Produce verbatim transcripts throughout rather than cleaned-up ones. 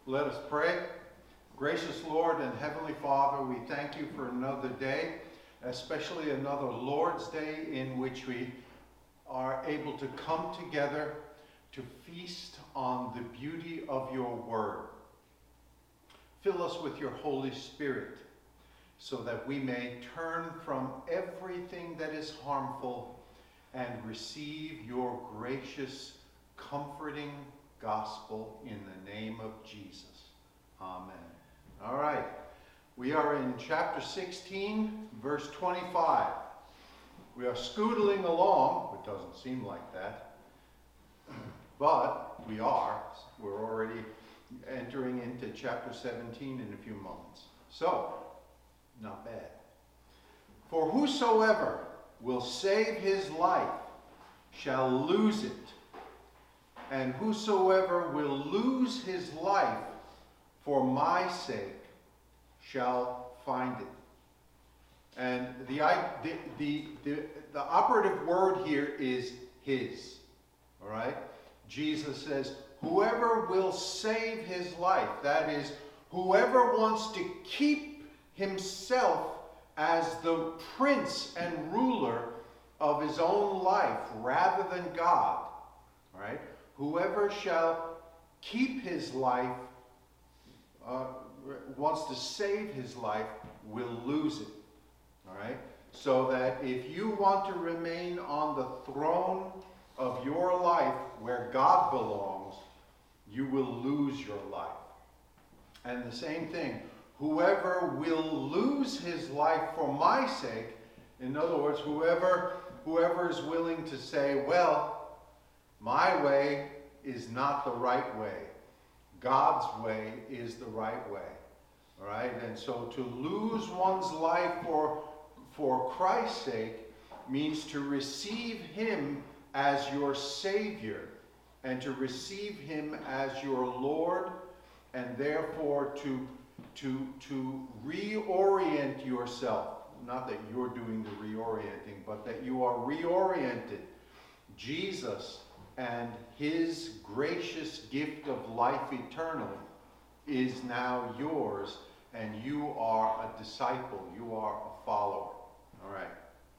Let us pray. Gracious Lord and Heavenly Father, we thank you for another day, especially another Lord's Day in which we are able to come together to feast on the beauty of your word. Fill us with your Holy Spirit so that we may turn from everything that is harmful and receive your gracious, comforting gospel in the name of Jesus. Amen. All right. We are in chapter sixteen, verse twenty-five. We are scootling along. It doesn't seem like that. But we are. We're already entering into chapter seventeen in a few moments. So, not bad. For whosoever will save his life shall lose it. And whosoever will lose his life for my sake shall find it. And the, the, the, the, the operative word here is his. All right? Jesus says, whoever will save his life, that is, whoever wants to keep himself as the prince and ruler of his own life rather than God, all right? Whoever shall keep his life, uh, wants to save his life, will lose it. All right? So that if you want to remain on the throne of your life where God belongs, you will lose your life. And the same thing, whoever will lose his life for my sake, in other words, whoever, whoever is willing to say, well, my way is not the right way. God's way is the right way. All right? And so to lose one's life for, for Christ's sake means to receive him as your Savior and to receive him as your Lord, and therefore to, to, to reorient yourself. Not that you're doing the reorienting, but that you are reoriented. Jesus and his gracious gift of life eternal is now yours, and you are a disciple. You are a follower. All right.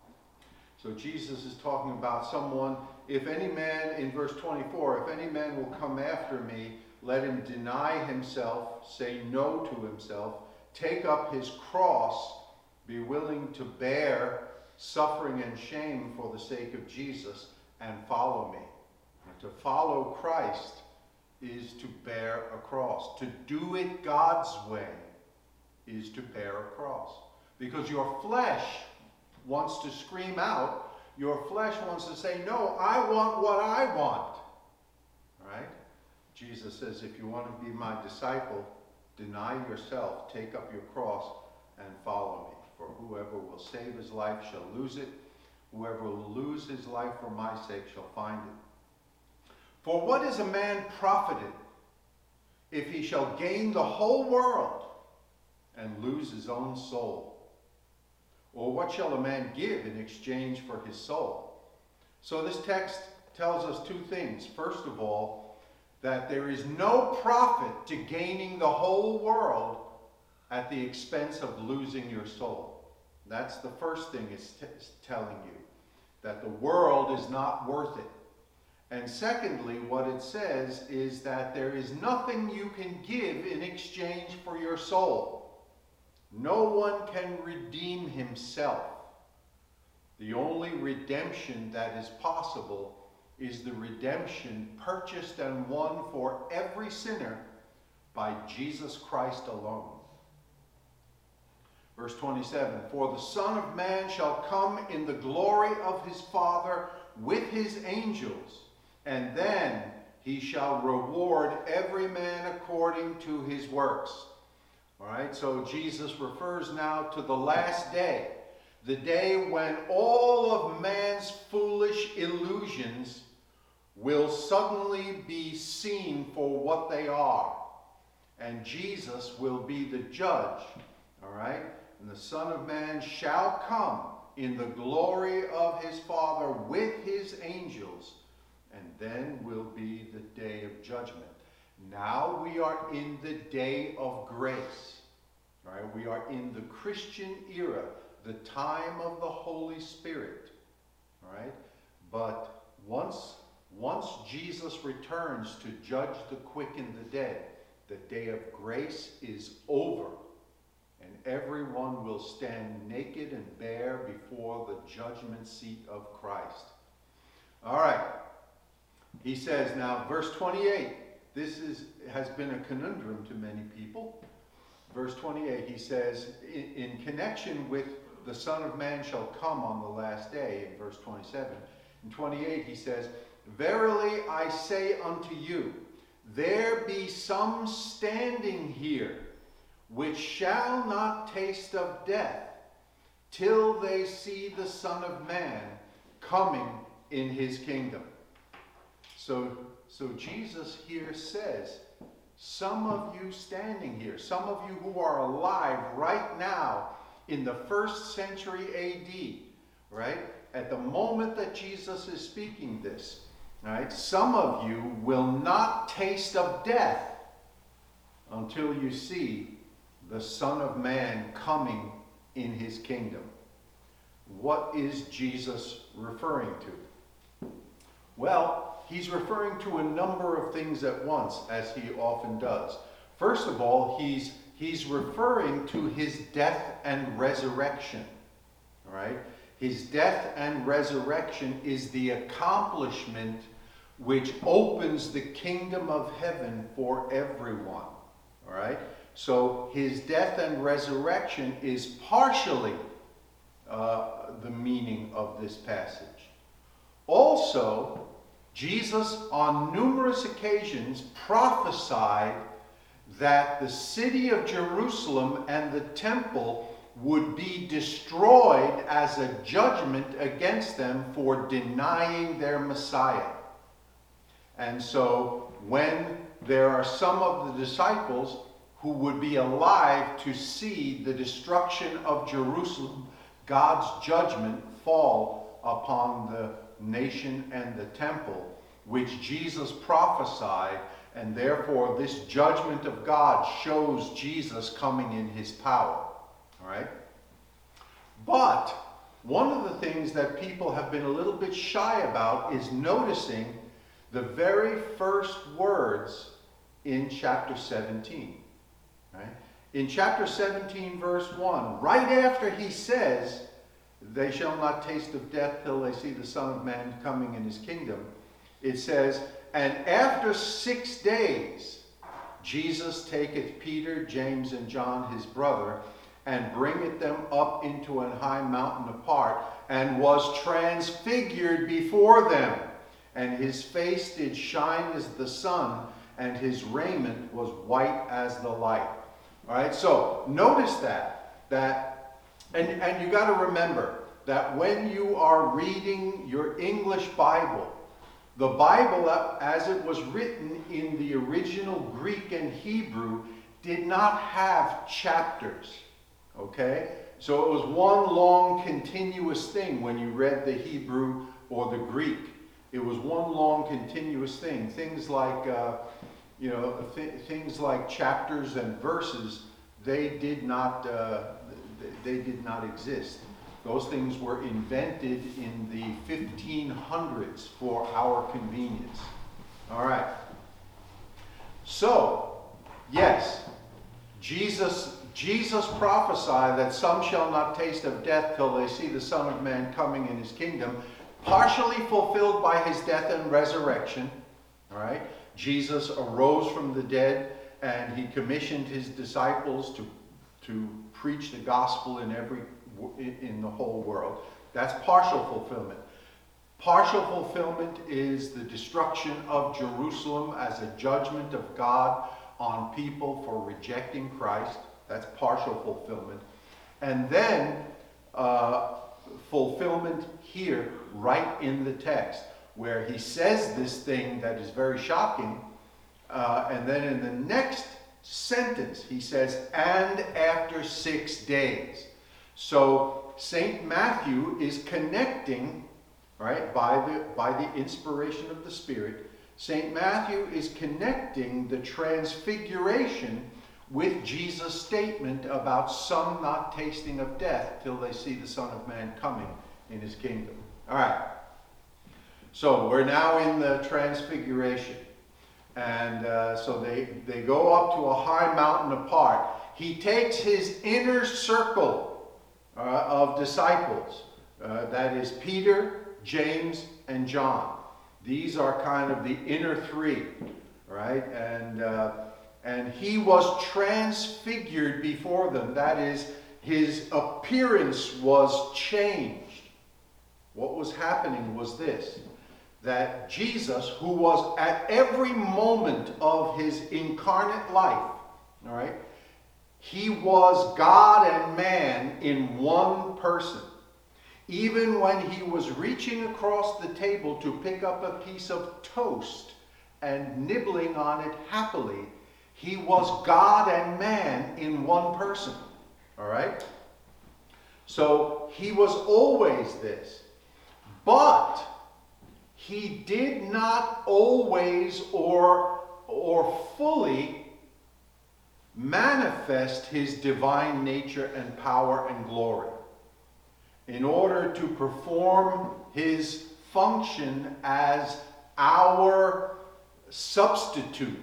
So Jesus is talking about someone, if any man, in verse twenty-four, if any man will come after me, let him deny himself, say no to himself, take up his cross, be willing to bear suffering and shame for the sake of Jesus, and follow me. To follow Christ is to bear a cross. To do it God's way is to bear a cross. Because your flesh wants to scream out. Your flesh wants to say, no, I want what I want. All right? Jesus says, if you want to be my disciple, deny yourself, take up your cross, and follow me. For whoever will save his life shall lose it. Whoever will lose his life for my sake shall find it. For what is a man profited if he shall gain the whole world and lose his own soul? Or what shall a man give in exchange for his soul? So this text tells us two things. First of all, that there is no profit to gaining the whole world at the expense of losing your soul. That's the first thing it's, t- it's telling you, that the world is not worth it. And secondly, what it says is that there is nothing you can give in exchange for your soul. No one can redeem himself. The only redemption that is possible is the redemption purchased and won for every sinner by Jesus Christ alone. Verse twenty-seven, for the Son of Man shall come in the glory of his Father with his angels, and then he shall reward every man according to his works. All right, so Jesus refers now to the last day, the day when all of man's foolish illusions will suddenly be seen for what they are. And Jesus will be the judge. All right, and the Son of Man shall come in the glory of his Father with his angels, and then will be the day of judgment. Now we are in the day of grace. Right? We are in the Christian era, the time of the Holy Spirit. Right? But once, once Jesus returns to judge the quick and the dead, the day of grace is over. And everyone will stand naked and bare before the judgment seat of Christ. All right. He says now, verse twenty-eight. This is, has been a conundrum to many people. Verse twenty-eight, he says, in, in connection with the Son of Man shall come on the last day, in verse twenty-seven. In twenty-eight, he says, verily I say unto you, there be some standing here, which shall not taste of death, till they see the Son of Man coming in his kingdom. So, so Jesus here says, some of you standing here, some of you who are alive right now in the first century A D, right? At the moment that Jesus is speaking this, right? Some of you will not taste of death until you see the Son of Man coming in his kingdom. What is Jesus referring to? Well, he's referring to a number of things at once, as he often does. First of all, he's, he's referring to his death and resurrection. All right? His death and resurrection is the accomplishment which opens the kingdom of heaven for everyone. All right? So his death and resurrection is partially uh, the meaning of this passage. Also, Jesus on numerous occasions prophesied that the city of Jerusalem and the temple would be destroyed as a judgment against them for denying their Messiah. And so when there are some of the disciples who would be alive to see the destruction of Jerusalem, God's judgment fall upon the nation and the temple, which Jesus prophesied, and therefore this judgment of God shows Jesus coming in his power. All right? But one of the things that people have been a little bit shy about is noticing the very first words in chapter seventeen. Right? In chapter seventeen, verse one, right after he says, they shall not taste of death till they see the Son of Man coming in his kingdom, it says, and after six days, Jesus taketh Peter, James, and John his brother, and bringeth them up into an high mountain apart, and was transfigured before them. And his face did shine as the sun, and his raiment was white as the light. All right, so notice that, that and, and you got to remember that when you are reading your English Bible, the Bible, as it was written in the original Greek and Hebrew, did not have chapters, okay? So it was one long continuous thing when you read the Hebrew or the Greek. It was one long continuous thing. Things like, uh, you know, th things like chapters and verses, they did not, uh, they did not exist. Those things were invented in the fifteen hundreds for our convenience. All right. So, yes, Jesus, Jesus prophesied that some shall not taste of death till they see the Son of Man coming in his kingdom, partially fulfilled by his death and resurrection. All right. Jesus arose from the dead, and he commissioned his disciples to, to preach the gospel in every in the whole world. That's partial fulfillment. Partial fulfillment is the destruction of Jerusalem as a judgment of God on people for rejecting Christ. That's partial fulfillment. And then uh, fulfillment here, right in the text, where he says this thing that is very shocking, uh, and then in the next sentence he says, and after six days. So Saint Matthew is connecting, right, by the, by the inspiration of the Spirit, Saint Matthew is connecting the transfiguration with Jesus' statement about some not tasting of death till they see the Son of Man coming in his kingdom. All right. So we're now in the transfiguration. And uh, so they, they go up to a high mountain apart. He takes his inner circle uh, of disciples. Uh, that is Peter, James, and John. These are kind of the inner three, right? And, uh, and he was transfigured before them. That is, his appearance was changed. What was happening was this, that Jesus, who was at every moment of his incarnate life, all right, he was God and man in one person. Even when he was reaching across the table to pick up a piece of toast and nibbling on it happily, he was God and man in one person. All right? So he was always this. But he did not always or, or fully manifest his divine nature and power and glory in order to perform his function as our substitute,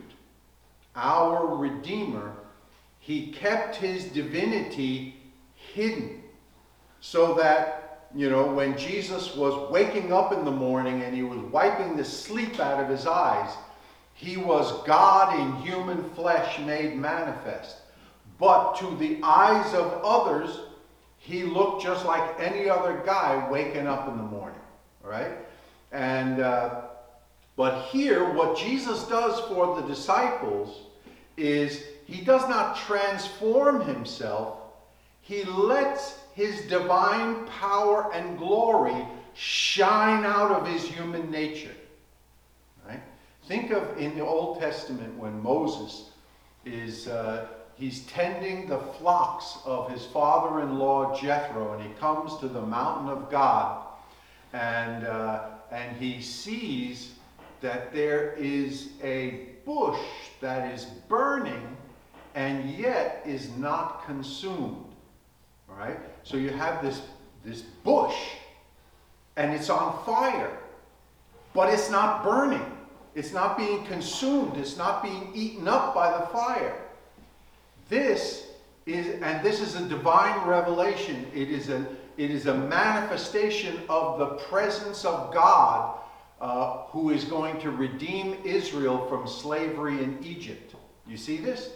our Redeemer. He kept his divinity hidden so that, you know, when Jesus was waking up in the morning and he was wiping the sleep out of his eyes, he was God in human flesh made manifest. But to the eyes of others, he looked just like any other guy waking up in the morning, all right? And, uh, but here, what Jesus does for the disciples is he does not transform himself. He lets his divine power and glory shine out of his human nature, right? Think of in the Old Testament when Moses is... Uh, He's tending the flocks of his father-in-law Jethro, and he comes to the mountain of God, and, uh, and he sees that there is a bush that is burning and yet is not consumed. All right? So you have this, this bush, and it's on fire, but it's not burning. It's not being consumed. It's not being eaten up by the fire. This is, and this is a divine revelation. It is a, it is a manifestation of the presence of God uh, who is going to redeem Israel from slavery in Egypt. You see this?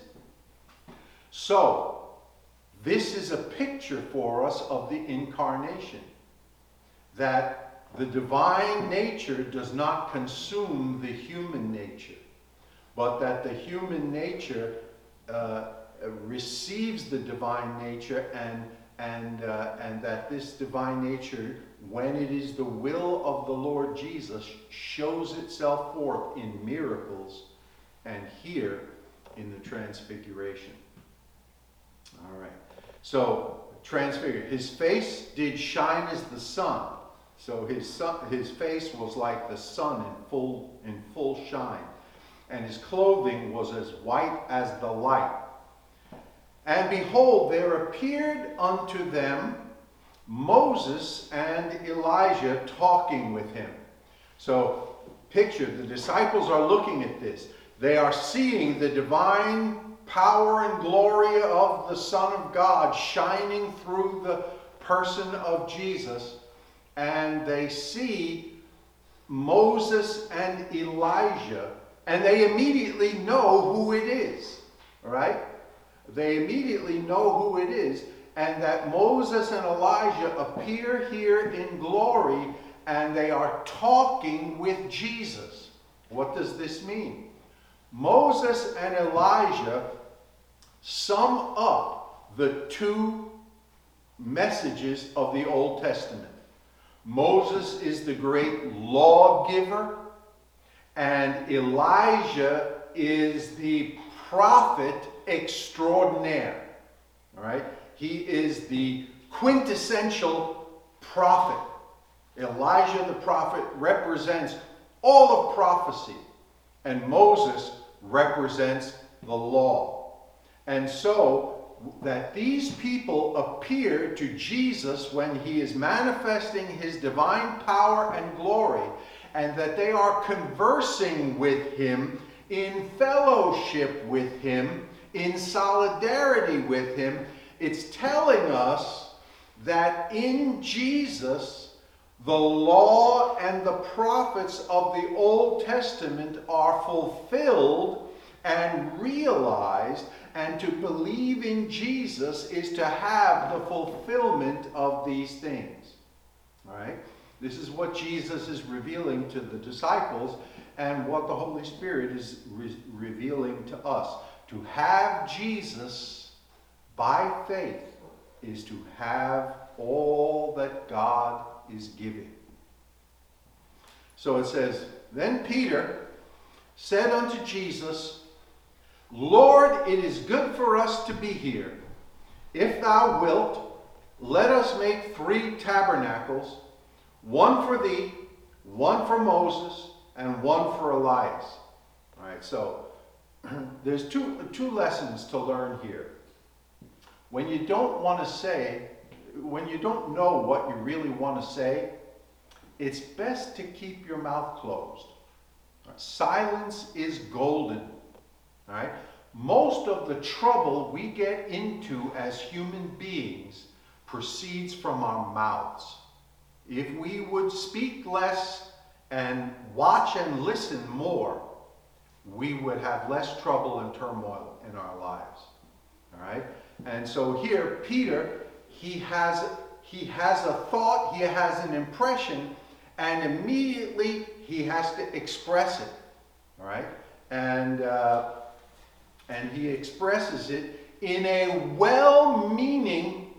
So, this is a picture for us of the incarnation. That the divine nature does not consume the human nature, but that the human nature uh, receives the divine nature, and and uh, and that this divine nature, when it is the will of the Lord Jesus, shows itself forth in miracles, and here in the transfiguration. All right. So transfigured. His face did shine as the sun. So his sun, his face was like the sun in full in full shine, and his clothing was as white as the light. And behold, there appeared unto them Moses and Elijah talking with him. So, picture, the disciples are looking at this. They are seeing the divine power and glory of the Son of God shining through the person of Jesus. And they see Moses and Elijah, and they immediately know who it is. All right? They immediately know who it is, and that Moses and Elijah appear here in glory, and they are talking with Jesus. What does this mean? Moses and Elijah sum up the two messages of the Old Testament. Moses is the great lawgiver, and Elijah is the prophet extraordinaire. All right? He is the quintessential prophet. Elijah the prophet represents all of prophecy. and Moses represents the law. And so that these people appear to Jesus when he is manifesting his divine power and glory, and that they are conversing with him, in fellowship with him, in solidarity with him. It's telling us that in Jesus, the law and the prophets of the Old Testament are fulfilled and realized, and to believe in Jesus is to have the fulfillment of these things. All right? This is what Jesus is revealing to the disciples, and what the Holy Spirit is re- revealing to us. To have Jesus by faith is to have all that God is giving. So it says, then Peter said unto Jesus, Lord, it is good for us to be here. If thou wilt, let us make three tabernacles, one for thee, one for Moses, and one for Elias. All right, so there's two, two lessons to learn here. When you don't want to say, when you don't know what you really want to say, it's best to keep your mouth closed. Silence is golden. All right? Most of the trouble we get into as human beings proceeds from our mouths. If we would speak less and watch and listen more, we would have less trouble and turmoil in our lives. All right? And so here, Peter, he has, he has a thought, he has an impression, and immediately he has to express it. All right? And, uh, and he expresses it in a well-meaning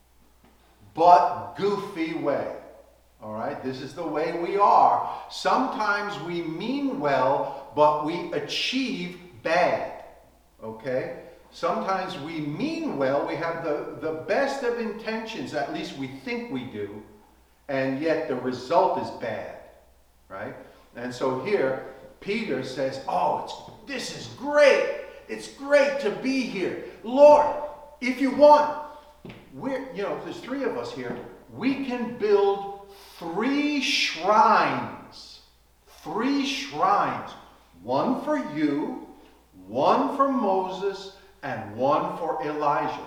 but goofy way. All right, this is the way we are. Sometimes we mean well, but we achieve bad. Okay? Sometimes we mean well, we have the, the best of intentions, at least we think we do, and yet the result is bad. Right? And so here, Peter says, oh, it's, this is great. It's great to be here. Lord, if you want, we're, you know, there's three of us here, we can build three shrines. Three shrines. One for you, one for Moses, and one for Elijah.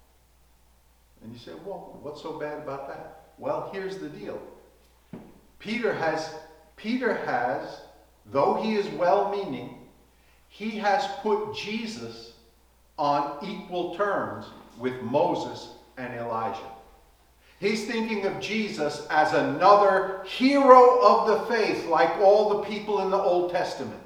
And you say, well, what's so bad about that? Well, here's the deal. Peter has, Peter has, though he is well-meaning, he has put Jesus on equal terms with Moses and Elijah. He's thinking of Jesus as another hero of the faith, like all the people in the Old Testament.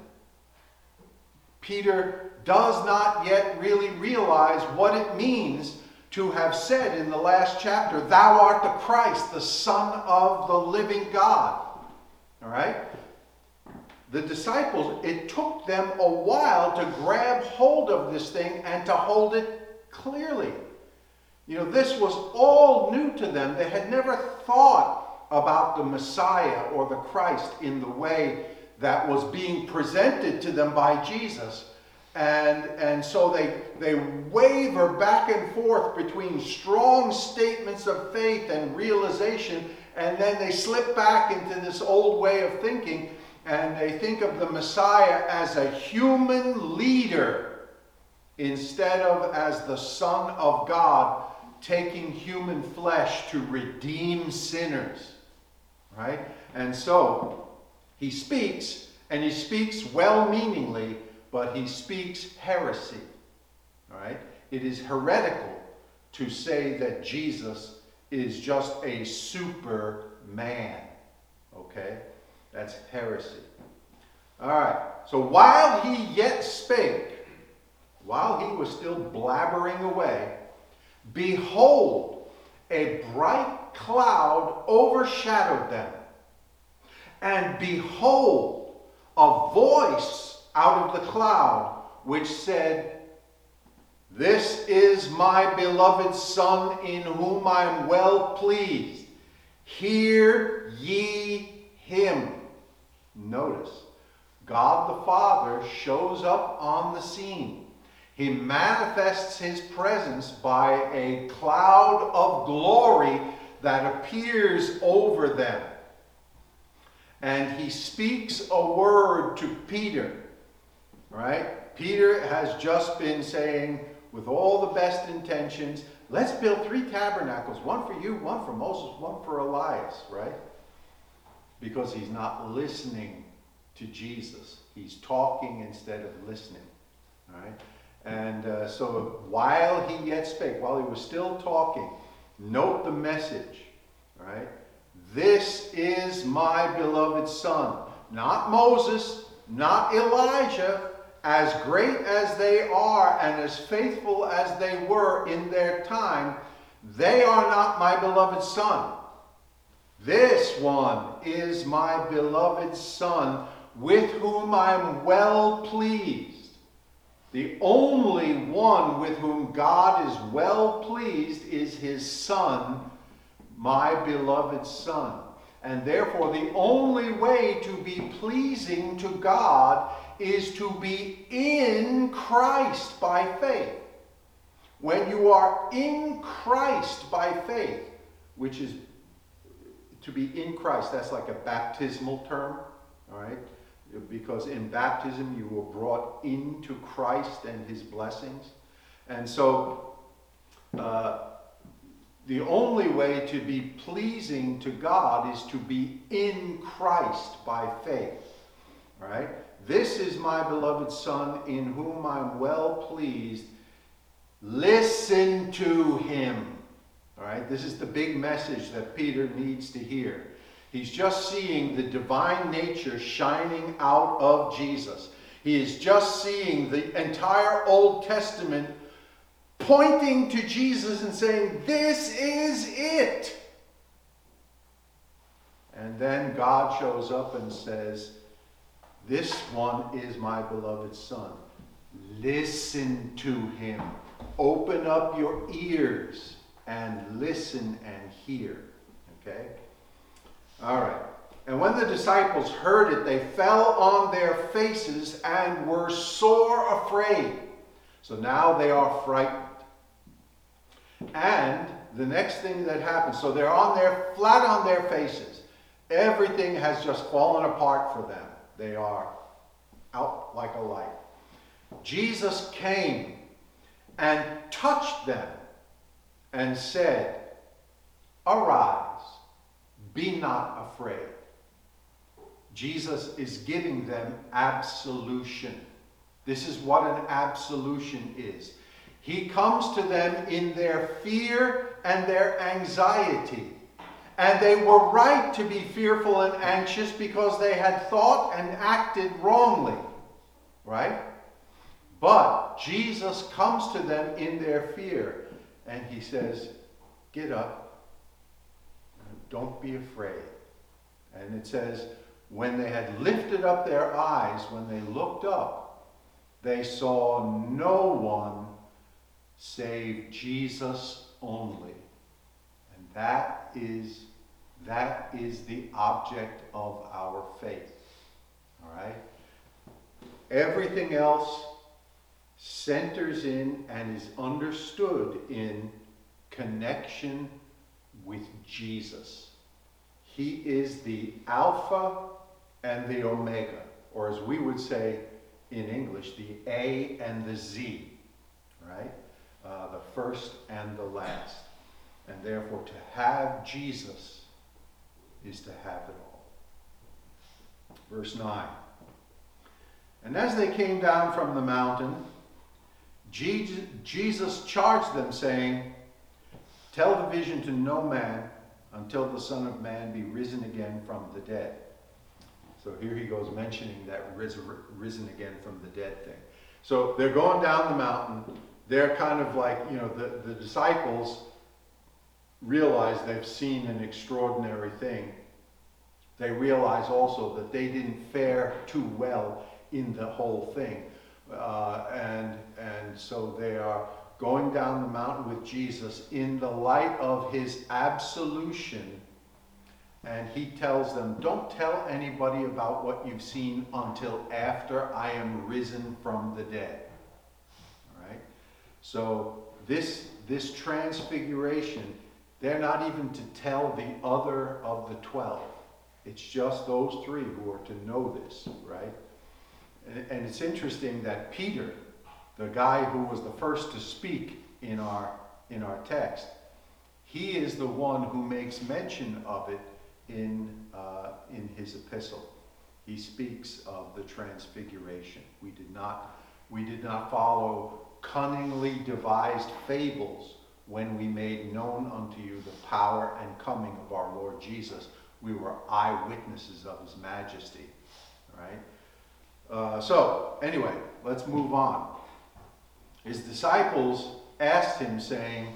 Peter does not yet really realize what it means to have said in the last chapter, thou art the Christ, the Son of the living God. All right? The disciples, it took them a while to grab hold of this thing and to hold it clearly. You know, this was all new to them. They had never thought about the Messiah or the Christ in the way that was being presented to them by Jesus. And, and so they, they waver back and forth between strong statements of faith and realization, and then they slip back into this old way of thinking, and they think of the Messiah as a human leader instead of as the Son of God taking human flesh to redeem sinners. Right? And so he speaks, and he speaks well-meaningly, but he speaks heresy. All right? It is heretical to say that Jesus is just a superman. Okay? That's heresy. All right. So while he yet spake, while he was still blabbering away, behold, a bright cloud overshadowed them. And behold, a voice out of the cloud which said, this is my beloved Son, in whom I am well pleased. Hear ye him. Notice, God the Father shows up on the scene. He manifests his presence by a cloud of glory that appears over them. And he speaks a word to Peter, right? Peter has just been saying, with all the best intentions, let's build three tabernacles, one for you, one for Moses, one for Elias, right? Because he's not listening to Jesus. He's talking instead of listening, right? And uh, so while he yet spake, while he was still talking, note the message, right? This is my beloved Son. Not Moses, not Elijah, as great as they are and as faithful as they were in their time, they are not my beloved Son. This one is my beloved Son, with whom I am well pleased. The only one with whom God is well pleased is his Son, my beloved Son. And therefore, the only way to be pleasing to God is to be in Christ by faith. When you are in Christ by faith, which is to be in Christ, that's like a baptismal term, all right? Because in baptism you were brought into Christ and his blessings. And so uh, the only way to be pleasing to God is to be in Christ by faith. All right? This is my beloved Son, in whom I'm well pleased. Listen to him. All right? This is the big message that Peter needs to hear. He's just seeing the divine nature shining out of Jesus. He is just seeing the entire Old Testament pointing to Jesus and saying, this is it. And then God shows up and says, this one is my beloved Son. Listen to him. Open up your ears and listen and hear. Okay? All right. And when the disciples heard it, they fell on their faces and were sore afraid. So now they are frightened. And the next thing that happens, so they're on their flat on their faces. Everything has just fallen apart for them. They are out like a light. Jesus came and touched them and said, arise, be not afraid. Jesus is giving them absolution. This is what an absolution is. He comes to them in their fear and their anxiety. And they were right to be fearful and anxious because they had thought and acted wrongly. Right? But Jesus comes to them in their fear and he says, get up. Don't be afraid. And it says, when they had lifted up their eyes, when they looked up, they saw no one save Jesus only. And that is, that is the object of our faith. All right? Everything else centers in and is understood in connection with Jesus. He is the Alpha and the Omega, or as we would say in English, the A and the Z, right? Uh, the first and the last. And therefore, to have Jesus is to have it all. Verse nine. And as they came down from the mountain, Jesus charged them, saying, tell the vision to no man until the Son of Man be risen again from the dead. So here he goes mentioning that risen again from the dead thing. So they're going down the mountain. They're kind of like, you know, the, the disciples realize they've seen an extraordinary thing. They realize also that they didn't fare too well in the whole thing. Uh, and, and so they are going down the mountain with Jesus in the light of his absolution and he tells them, don't tell anybody about what you've seen until after I am risen from the dead. All right? So this, this transfiguration, they're not even to tell the other of the twelve. It's just those three who are to know this, right? And, and it's interesting that Peter, the guy who was the first to speak in our, in our text, he is the one who makes mention of it in, uh, in his epistle. He speaks of the transfiguration. We did not, we did not follow cunningly devised fables when we made known unto you the power and coming of our Lord Jesus. We were eyewitnesses of his majesty. All right? Uh, so, anyway, let's move on. His disciples asked him, saying,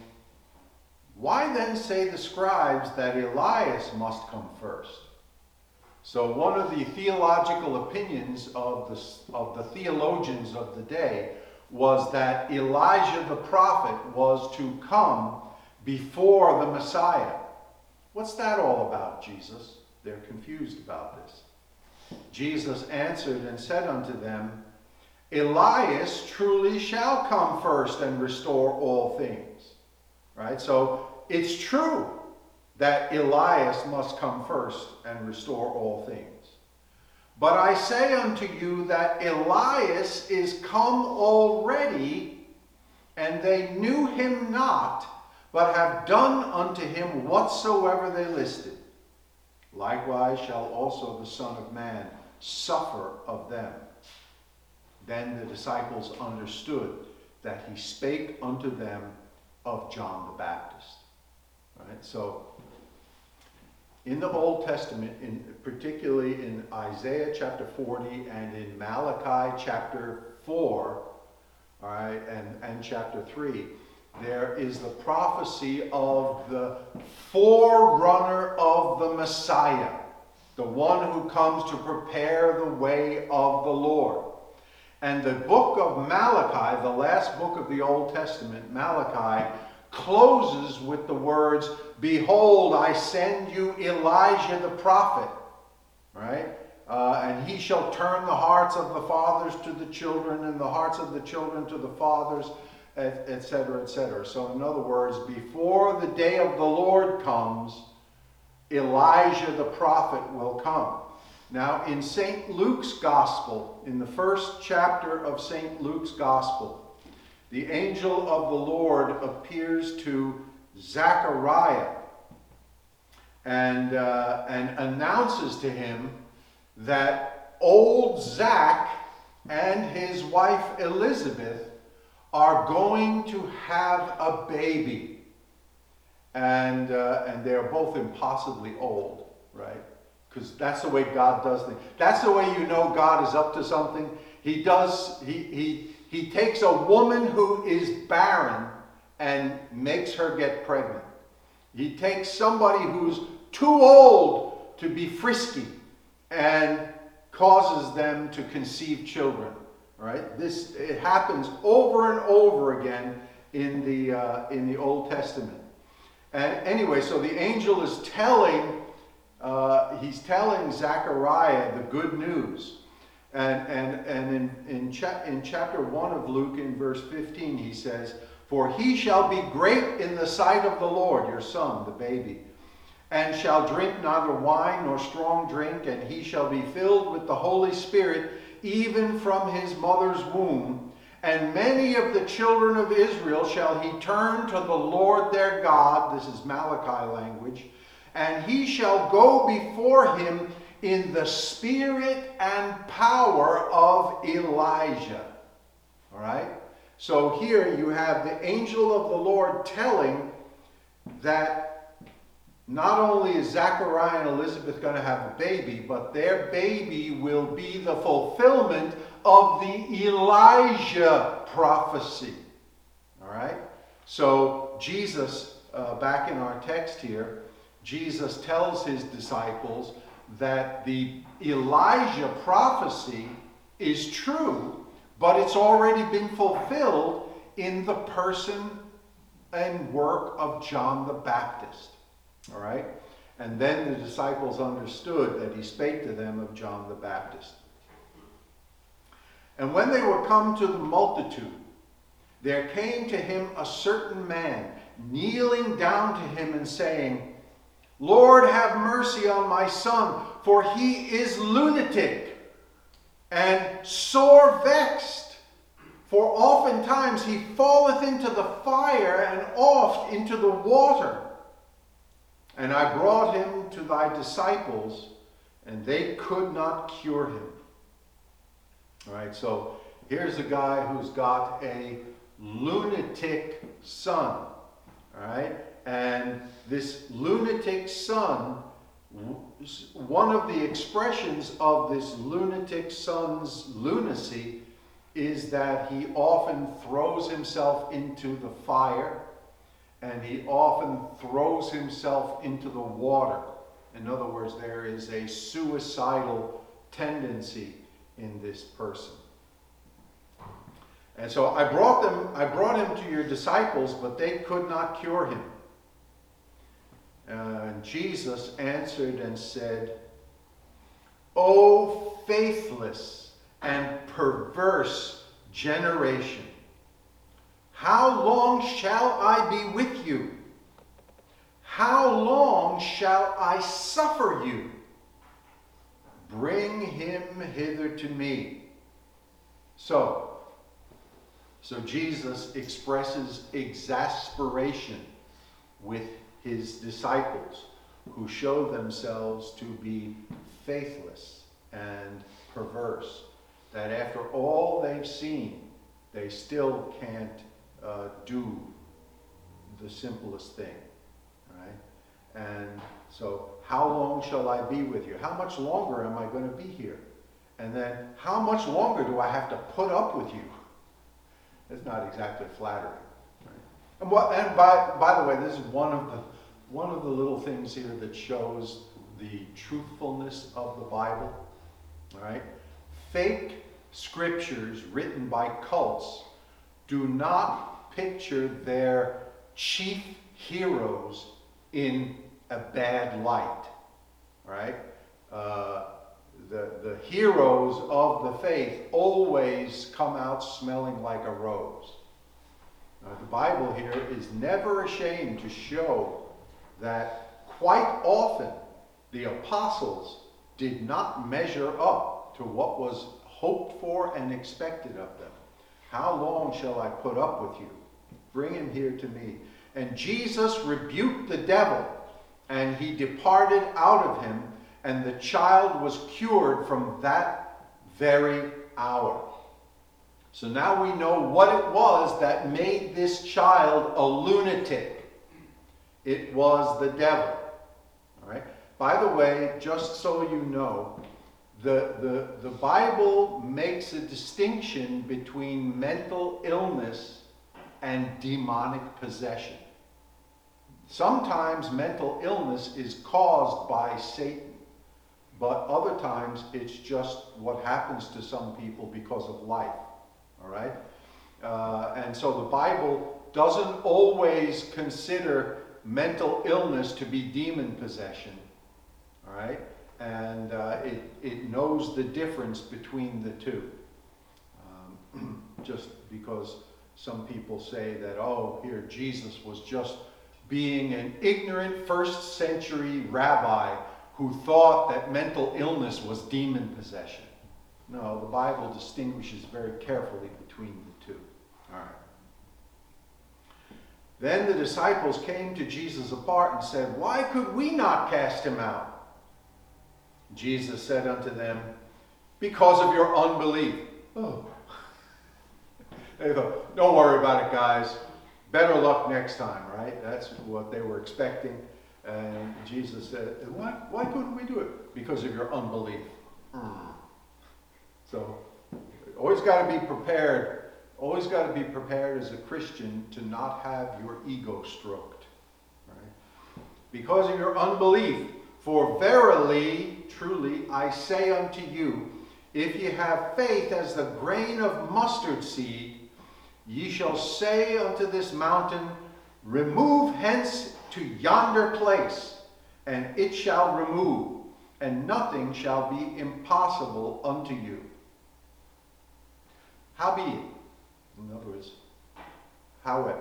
why then say the scribes that Elias must come first? So one of the theological opinions of the, of the theologians of the day was that Elijah the prophet was to come before the Messiah. What's that all about, Jesus? They're confused about this. Jesus answered and said unto them, Elias truly shall come first and restore all things. Right? So it's true that Elias must come first and restore all things. But I say unto you that Elias is come already, and they knew him not, but have done unto him whatsoever they listed. Likewise shall also the Son of Man suffer of them. Then the disciples understood that he spake unto them of John the Baptist. Right? So, in the Old Testament, in, particularly in Isaiah chapter forty and in Malachi chapter four, all right, and, and chapter three, there is the prophecy of the forerunner of the Messiah, the one who comes to prepare the way of the Lord. And the book of Malachi, the last book of the Old Testament, Malachi, closes with the words, behold, I send you Elijah the prophet, right? Uh, and he shall turn the hearts of the fathers to the children and the hearts of the children to the fathers, et cetera, et cetera. So in other words, before the day of the Lord comes, Elijah the prophet will come. Now in Saint Luke's Gospel, in the first chapter of Saint Luke's Gospel, the angel of the Lord appears to Zechariah and, uh, and announces to him that old Zach and his wife Elizabeth are going to have a baby. And, uh, and they're both impossibly old, right? Because that's the way God does things. That's the way you know God is up to something. He does, he, he, he takes a woman who is barren and makes her get pregnant. He takes somebody who's too old to be frisky and causes them to conceive children. Right? This, it happens over and over again in the, uh, in the Old Testament. And anyway, so the angel is telling, uh, he's telling Zechariah the good news. And, and, and in, in, cha in chapter one of Luke, in verse fifteen, he says, for he shall be great in the sight of the Lord, your son, the baby, and shall drink neither wine nor strong drink, and he shall be filled with the Holy Spirit, even from his mother's womb. And many of the children of Israel shall he turn to the Lord their God. This is Malachi language. And he shall go before him in the spirit and power of Elijah. All right? So here you have the angel of the Lord telling that not only is Zechariah and Elizabeth going to have a baby, but their baby will be the fulfillment of the Elijah prophecy. All right? So Jesus, uh, back in our text here, Jesus tells his disciples that the Elijah prophecy is true, but it's already been fulfilled in the person and work of John the Baptist. All right? And then the disciples understood that he spake to them of John the Baptist. And when they were come to the multitude, there came to him a certain man, kneeling down to him and saying, Lord, have mercy on my son, for he is lunatic and sore vexed. For oftentimes he falleth into the fire and oft into the water. And I brought him to thy disciples, and they could not cure him. All right, so here's a guy who's got a lunatic son. All right, and this lunatic son, one of the expressions of this lunatic son's lunacy is that he often throws himself into the fire, and he often throws himself into the water. In other words, there is a suicidal tendency in this person. And so I brought them, I brought him to your disciples, but they could not cure him. Uh, and Jesus answered and said, O faithless and perverse generation, how long shall I be with you? How long shall I suffer you? Bring him hither to me. So, so Jesus expresses exasperation with his disciples, who show themselves to be faithless and perverse. That after all they've seen, they still can't uh, do the simplest thing. Right? And so, how long shall I be with you? How much longer am I going to be here? And then, how much longer do I have to put up with you? It's not exactly flattering. Right? And, what, and by, by the way, this is one of the one of the little things here that shows the truthfulness of the Bible. All right? Fake scriptures written by cults do not picture their chief heroes in a bad light. Right? Uh, the, the heroes of the faith always come out smelling like a rose. Now, the Bible here is never ashamed to show that quite often the apostles did not measure up to what was hoped for and expected of them. How long shall I put up with you? Bring him here to me. And Jesus rebuked the devil, and he departed out of him, and the child was cured from that very hour. So now we know what it was that made this child a lunatic. It was the devil. All right? By the way, just so you know, the, the, the Bible makes a distinction between mental illness and demonic possession. Sometimes mental illness is caused by Satan, but other times it's just what happens to some people because of life. All right? Uh, and so the Bible doesn't always consider mental illness to be demon possession. All right? And uh, it, it knows the difference between the two. Um, just because some people say that, oh, here, Jesus was just being an ignorant first century rabbi who thought that mental illness was demon possession. No, the Bible distinguishes very carefully between the two. All right. Then the disciples came to Jesus apart and said, Why could we not cast him out? Jesus said unto them, Because of your unbelief. Oh. They thought, don't worry about it, guys. Better luck next time, right? That's what they were expecting. And Jesus said, Why, why couldn't we do it? Because of your unbelief. Mm. So, always got to be prepared. Always got to be prepared as a Christian to not have your ego stroked. Right? Because of your unbelief. For verily, truly, I say unto you, if ye have faith as the grain of mustard seed, ye shall say unto this mountain, Remove hence to yonder place, and it shall remove, and nothing shall be impossible unto you. Howbeit, in other words, however,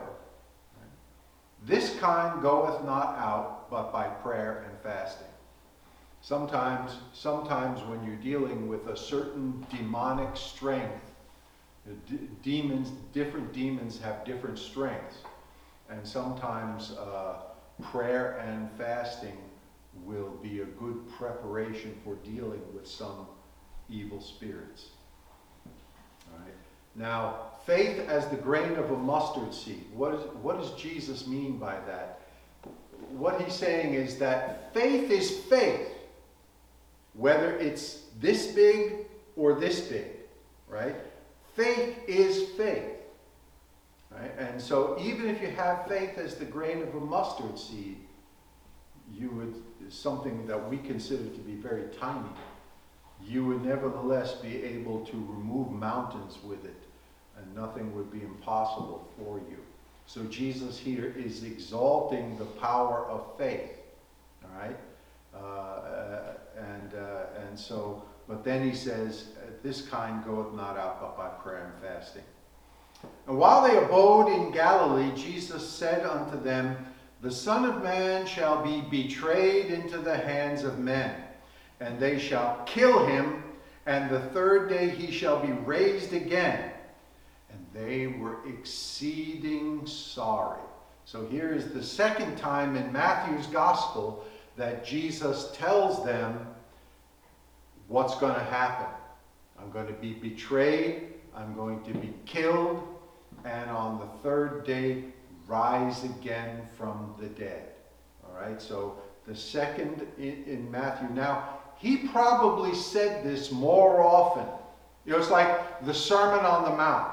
this kind goeth not out but by prayer and fasting. Sometimes, sometimes when you're dealing with a certain demonic strength, d- demons, different demons have different strengths, and sometimes uh, prayer and fasting will be a good preparation for dealing with some evil spirits. All right. Now, faith as the grain of a mustard seed. What, is, what does Jesus mean by that? What he's saying is that faith is faith, whether it's this big or this big, right? Faith is faith, right? And so even if you have faith as the grain of a mustard seed, you would, something that we consider to be very tiny, you would nevertheless be able to remove mountains with it, and nothing would be impossible for you. So Jesus here is exalting the power of faith, all right? Uh, and uh, and so, but then he says, this kind goeth not out but by prayer and fasting. And while they abode in Galilee, Jesus said unto them, the Son of Man shall be betrayed into the hands of men, and they shall kill him, and the third day he shall be raised again. And they were exceeding sorry. So here is the second time in Matthew's gospel that Jesus tells them what's going to happen. I'm going to be betrayed, I'm going to be killed, and on the third day rise again from the dead. All right, so the second in, in Matthew. Now, he probably said this more often. You know, it's like the Sermon on the Mount.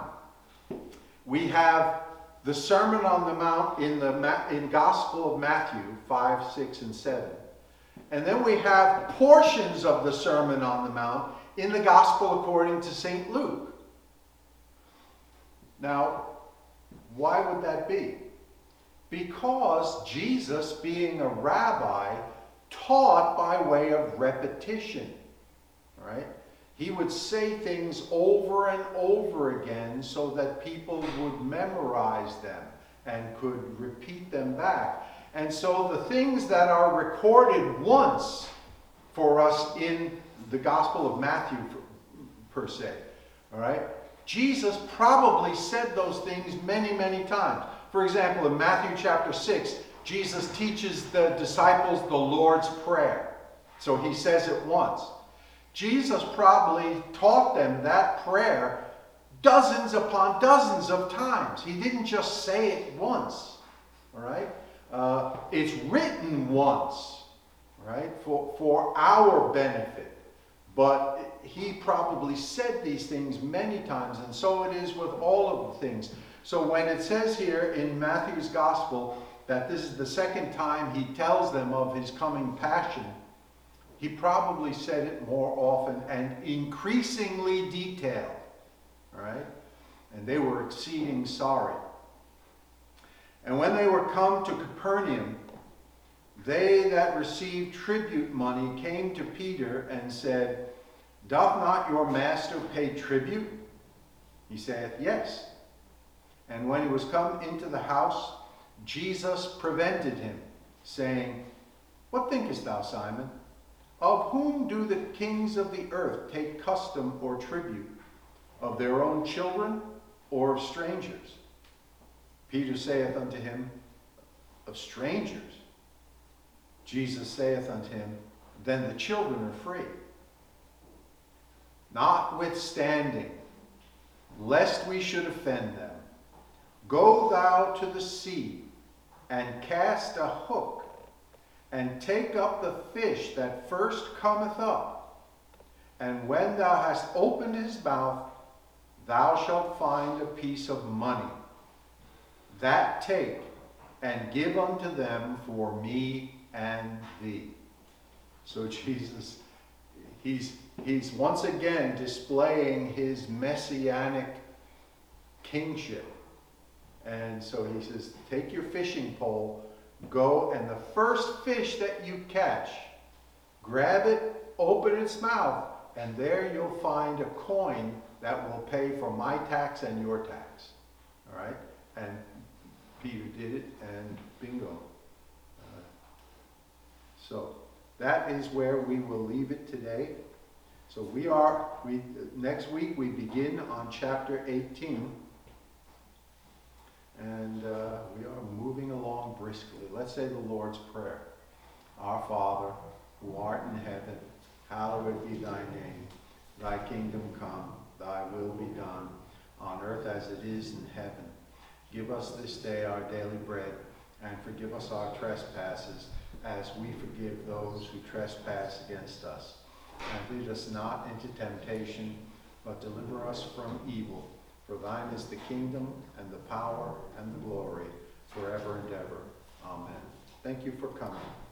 We have the Sermon on the Mount in the in Gospel of Matthew five, six, and seven. And then we have portions of the Sermon on the Mount in the Gospel according to Saint Luke. Now, why would that be? Because Jesus, being a rabbi, taught by way of repetition. All right? He would say things over and over again so that people would memorize them and could repeat them back. And so the things that are recorded once for us in the Gospel of Matthew, per se, all right? Jesus probably said those things many, many times. For example, in Matthew chapter six, Jesus teaches the disciples the Lord's Prayer. So he says it once. Jesus probably taught them that prayer dozens upon dozens of times. He didn't just say it once, all right? Uh, it's written once, right, for, for our benefit. But he probably said these things many times, and so it is with all of the things. So when it says here in Matthew's Gospel that this is the second time he tells them of his coming passion, he probably said it more often and increasingly detailed, all right? And they were exceeding sorry. And when they were come to Capernaum, they that received tribute money came to Peter and said, doth not your master pay tribute? He saith, yes. And when he was come into the house, Jesus prevented him, saying, what thinkest thou, Simon? Of whom do the kings of the earth take custom or tribute? Of their own children or of strangers? Peter saith unto him, of strangers. Jesus saith unto him, then the children are free. Notwithstanding, lest we should offend them, go thou to the sea, and cast a hook, and take up the fish that first cometh up. And when thou hast opened his mouth, thou shalt find a piece of money. That take, and give unto them for me and thee. So Jesus, he's, he's once again displaying his messianic kingship. And so he says, take your fishing pole, Go and the first fish that you catch, grab it, open its mouth, and there you'll find a coin that will pay for my tax and your tax. All right? And Peter did it, and bingo. Uh, so that is where we will leave it today. So we are, we next week we begin on chapter eighteen. And uh, we are moving along briskly. Let's say the Lord's Prayer. Our Father, who art in heaven, hallowed be thy name. Thy kingdom come, thy will be done, on earth as it is in heaven. Give us this day our daily bread, and forgive us our trespasses, as we forgive those who trespass against us. And lead us not into temptation, but deliver us from evil. For thine is the kingdom, and the power, and the glory, forever and ever. Amen. Thank you for coming.